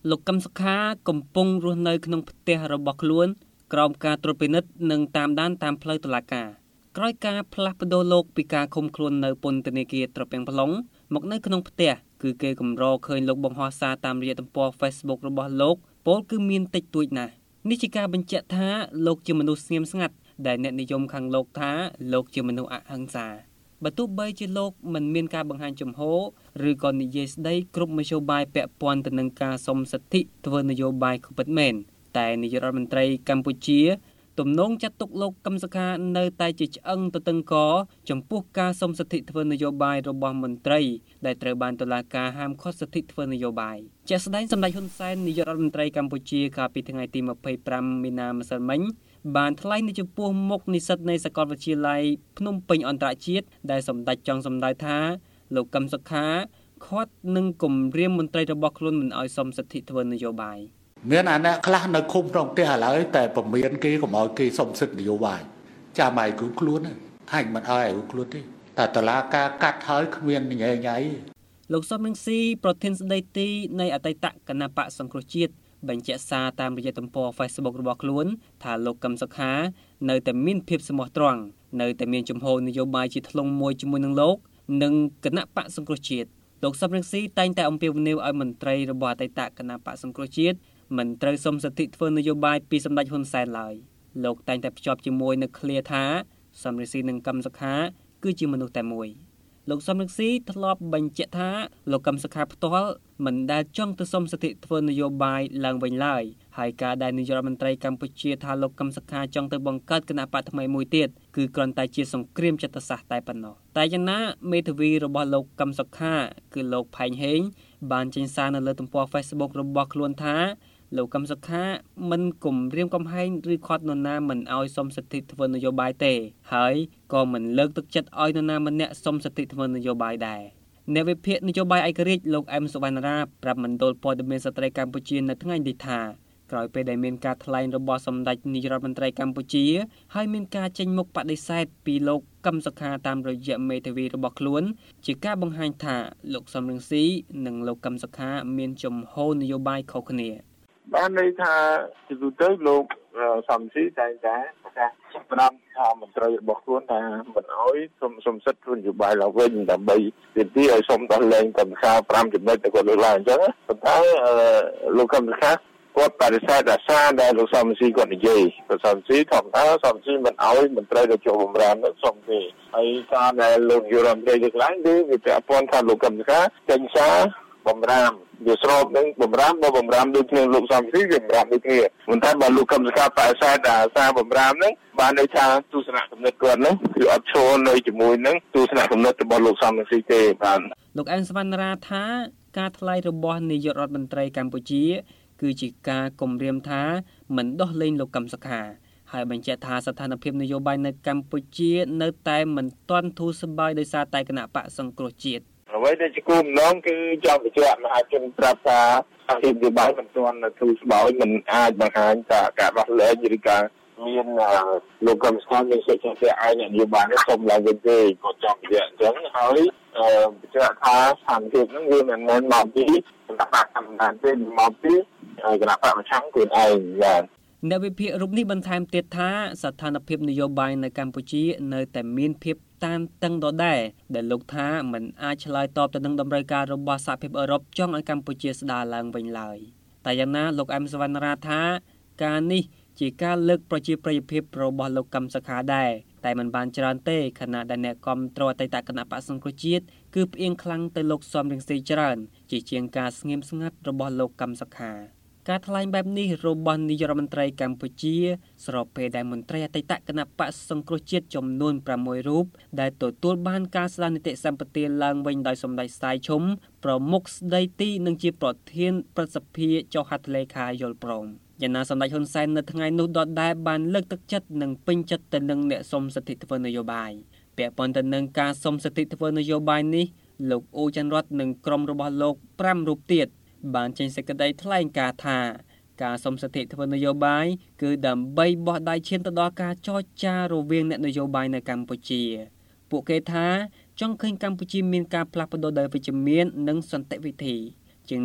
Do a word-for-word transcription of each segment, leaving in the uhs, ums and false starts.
លោកកឹមសុខាកំពុងរស់នៅក្នុងផ្ទះរបស់ខ្លួនក្រោមការត្រួតពិនិត្យនិងតាមដានតាមផ្លូវតុលាការក្រោយការផ្លាស់ប្តូរលោកពីការឃុំខ្លួននៅពន្ធនាគារត្រពាំង plong មកនៅក្នុងផ្ទះគឺគេកម្រឃើញលោកបង្ហោះសារតាមរយៈទំព័រ Facebook របស់លោកពលគឺមានតិចតួចណាស់នេះជាការបញ្ជាក់ថាលោកជាមនុស្សស្ងៀមស្ងាត់ដែលអ្នកនិយមខាងលោកថាលោកជាមនុស្សអហិង្សាបើទោះបីជាលោកមិនមានការបង្ហាញជំហរឬក៏និយាយស្ដីគ្រប់មធ្យោបាយពាក់ព័ន្ធទៅនឹងការសុំសិទ្ធិធ្វើនយោបាយក៏ពិតមែនតែនាយករដ្ឋមន្ត្រីកម្ពុជាទំនងចាត់ទុកលោកកឹមសុខានៅតែជាឆ្អឹងទទឹងកចំពោះការសុំសិទ្ធិធ្វើនយោបាយរបស់មន្ត្រីដែលត្រូវបានតុលាការហាមឃាត់សិទ្ធិធ្វើនយោបាយជាក់ស្ដែងសម្ដេចហ៊ុនសែននាយករដ្ឋមន្ត្រីកម្ពុជាកាលពីថ្ងៃទីម្ភៃប្រាំមីនាម្សិលមិញបានថ្លែងនៅចំពោះមុខនិស្សិតនៃសាកលវិទ្យាល័យភ្នំពេញអន្តរជាតិដែលសម្ដេចចង់សម្ដៅថាលោកកឹមសុខាខាត់នឹងគំរាមមន្ត្រីរបស់ខ្លួនមិនឲ្យសុំសិទ្ធិធ្វើនយោបាយមានអាអ្នកខ្លះនៅឃុំក្នុងផ្ទះឥឡូវតែពមៀនគេកុំឲ្យគេសុំសិទ្ធិនយោបាយចាំឲ្យគឺខ្លួនអញមិនឲ្យឲ្យខ្លួនទេតែតឡាការកាត់ហើយគ្មានញ៉ៃញ៉ៃលោកសំរងស៊ីប្រធានស្ដីទីនៃអតីតគណៈបកសង្គ្រោះជាតិបញ្ជាក់សារតាមរយៈទំព័រ Facebook របស់ខ្លួនថាលោកកឹមសុខានៅតែមានភាពស្មោះត្រង់នៅតែមានជំហរនយោបាយជាធ្លុងមួយជាមួយនឹងលោកនិងគណៈបកសង្គ្រោះជាតិលោកសំរងស៊ីតែងតែអំពាវនាវឲ្យមន្ត្រីរបស់អតីតគណៈបកសង្គ្រោះជាតិមិនត្រូវសុំសិទ្ធិធ្វើនយោបាយពីសម្ដេចហ៊ុនសែនឡើយលោកតែងតែភ្ជាប់ជាមួយនឹងឃ្លាថាសំរងស៊ីនិងកឹមសុខាគឺជាមនុស្សតែមួយលោកសំរងស៊ីធ្លាប់បញ្ជាក់ថាលោកកឹមសុខាផ្ទាល់មិនដែលចង់ទៅសុំសិទ្ធិធ្វើនយោបាយឡើងវិញឡើយហើយការដែលនាយករដ្ឋមន្ត្រីកម្ពុជាថាលោកកឹមសុខាចង់ទៅបង្កើតគណៈបកថ្មីមួយទៀតគឺគ្រាន់តែជាសង្គ្រាមចិត្តសាស្ត្រតែប៉ុណ្ណោះតែយ៉ាងណាមេធាវីរបស់លោកកឹមសុខាគឺលោកផែងហេងបានចេញសារនៅលើទំព័រ Facebook របស់ខ្លួនថាលោកកឹមសុខាមិនគំរាមកំហែងឬខាត់នរណាមិនឲ្យសុំសិទ្ធិធ្វើនយោបាយទេហើយក៏មិនលើកទឹកចិត្តឲ្យនរណាម្នាក់សុំសិទ្ធិធ្វើនយោបាយដែរអ្នកវិភាគនយោបាយឯករាជ្យលោកអែមសុវណ្ណរាប្រាប់មណ្ឌលព័ត៌មានស្ត្រីកម្ពុជានៅថ្ងៃនេះថាក្រោយពេលដែលមានការថ្លែងរបស់សម្ដេចនាយករដ្ឋមន្ត្រីកម្ពុជាហើយមានការចេញមុខបដិសេធពីលោកកឹមសុខាតាមរយៈមេធាវីរបស់ខ្លួនជាការបង្ហាញថាលោកសំរងស៊ីនិងលោកកឹមសុខាមានជំហរនយោបាយខុសគ្នាបានន័យថាជាទូទៅលោកសំស៊ីតែងតែប្រកាសផ្ដាំថាមន្ត្រីរបស់ខ្លួនថាមិនអោយសុំសុំសិទ្ធិនយោបាយឡើងវិញដើម្បីទាមទារឲ្យសុំដោះលែងកម្មការប្រាំចំណុចតែគាត់លើកឡើងអញ្ចឹងប៉ុន្តែលោកកម្មការគាត់បដិសេធអាសាដែលលោកសំស៊ីគាត់និយាយលោកសំស៊ីធម្មតាសំស៊ីមិនអោយមន្ត្រីដែលជាប់បម្រើនោះសុំទេហើយការដែលលោកយុរដ្ឋមន្ត្រីលើកឡើងគឺវាពាក់ព័ន្ធថាលោកកម្មការចេញសារបម្រើវាស្របនឹងបំរាមបើបំរាមដូចគ្នាលោកសំស៊ីវាបំរាមដូចគ្នាមិនថាបើលោកកឹមសុខាបដិសេធអាសារបំរាមហ្នឹងបានន័យថាទស្សនៈគំនិតគាត់ហ្នឹងគឺអត់ឈរនៅជាមួយនឹងទស្សនៈគំនិតរបស់លោកសំស៊ីទេបាទលោកអែមសវណ្ណរាថាការថ្លែងរបស់នាយករដ្ឋមន្ត្រីកម្ពុជាគឺជាការគំរាមថាមិនដោះលែងលោកកឹមសុខាហើយបញ្ជាក់ថាស្ថានភាពនយោបាយនៅកម្ពុជានៅតែមិនទាន់ធូរស្បើយដោយសារតែគណៈបកសង្គ្រោះជាតិអ្វីដែលជាគោលបំណងគឺចង់បញ្ជាក់មហាជនប្រាប់ថាអាជីពនយោបាយមិនទាន់ធូរស្បើយមិនអាចបង្ហាញថាការដោះលែងឬការមានលោកកឹមសុខាមានសិទ្ធិជាឯកនយោបាយនេះសូមឡើងវិញទេគាត់ចង់បញ្ជាក់អញ្ចឹងហើយបញ្ជាក់ថាស្ថានភាពហ្នឹងវាមិនមែនមកពីគណៈបកធម្មតាទេមកពីគណៈបកប្រឆាំងខ្លួនឯងបាទអ្នកវិភាគរូបនេះបន្ថែមទៀតថាស្ថានភាពនយោបាយនៅកម្ពុជានៅតែមានភាពតានតឹងដដែលដែលលោកថាមិនអាចឆ្លើយតបទៅនឹងតម្រូវការរបស់សហភាពអឺរ៉ុបចង់ឲ្យកម្ពុជាស្ដារឡើងវិញឡើយតែយ៉ាងណាលោកអែមសវណ្ណរាថាការនេះជាការលើកប្រជាប្រិយភាពរបស់លោកកឹមសុខាដែរតែមិនបានច្រើនទេខណៈដែលអ្នកគាំទ្រអតីតគណៈបក្សសង្គ្រោះជាតិគឺផ្អៀងខ្លាំងទៅលោកសំរងស៊ីច្រើនជាជាងការស្ងៀមស្ងាត់របស់លោកកឹមសុខាការថ្លែងបែបនេះរបស់នាយករដ្ឋមន្ត្រីកម្ពុជាស្របពេលដែលមន្ត្រីអតីតគណៈបក្សសង្គ្រោះជាតិចំនួនប្រាំមួយរូបដែលទទួលបានការស្ដារនីតិសម្បទាឡើងវិញដោយសម្ដេចសាយឈុំប្រមុខស្ដីទីនិងជាប្រធានព្រឹទ្ធសភាចុះហត្ថលេខាយល់ព្រមយ៉ាងណាសម្ដេចហ៊ុនសែននៅថ្ងៃនោះដដែលបានលើកទឹកចិត្តនិងពេញចិត្តទៅនឹងអ្នកសុំសិទ្ធិធ្វើនយោបាយពាក់ព័ន្ធទៅនឹងការសុំសិទ្ធិធ្វើនយោបាយនេះលោកអ៊ូច័ន្ទរតនិងក្រុមរបស់លោកប្រាំរូបទៀតបានចេញសេចក្តីថ្លែងការណ៍ថាការសុំសិទ្ធិធ្វើនយោបាយគឺដើម្បីបោះដៃឈានទៅដល់ការចរចារវាងអ្នកនយោបាយនៅកម្ពុជាពួកគេថាចង់ឃើញកម្ពុជាមានការផ្លាស់ប្តូរដោយវិជ្ជមាននិងសន្តិវិធីជាងនេះ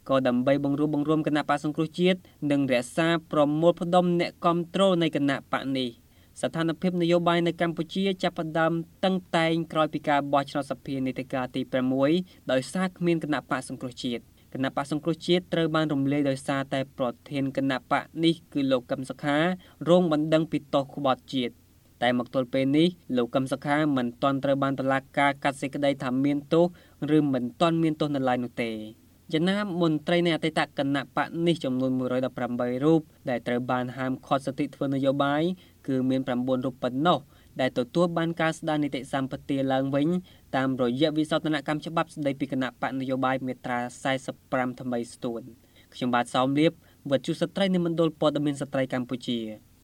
ក៏ដើម្បីបង្រួបបង្រួមគណៈបកសង្គ្រោះជាតិនិងរក្សាប្រមូលផ្ដុំអ្នកគាំទ្រនៃគណៈបកនេះស្ថានភាពនយោបាយនៅកម្ពុជាចាប់ផ្ដើមតឹងតែងក្រោយពីការបោះឆ្នោតសភានីតិកាលទីប្រាំមួយដោយសារគ្មានគណៈបកសង្គ្រោះជាតិគណៈបកសង្គ្រោះជាតិត្រូវបានរំលាយដោយសារតែប្រធានគណៈបកនេះគឺលោកកឹមសុខារងបណ្ដឹងពីទោសក្បត់ជាតិតែមកទល់ពេលនេះលោកកឹមសុខាមិនទាន់ត្រូវបានតុលាការកាត់សេចក្តីថាមានទោសឬមិនទាន់មានទោសនៅឡើយនោះទេចំណាមន្ត្រីនៃអតីតគណៈបកនេះចំនួនមួយរយដប់ប្រាំបីរូបដែលត្រូវបានហាមឃាត់សិទ្ធិធ្វើនយោបាយគឺមានប្រាំបួនរូបប៉ុណ្ណោះដែលទទួលបានការស្ដារនីតិសម្បទាឡើងវិញតាមរយៈវិសោធនកម្មច្បាប់ស្តីពីគណៈបកនយោបាយមាត្រាសែសិបប្រាំថ្មីស្ទួនខ្ញុំបាទសោមលៀបវត្តជូស្ត្រីនៃមណ្ឌលព័ត៌មានស្ត្រីកម្ពុជា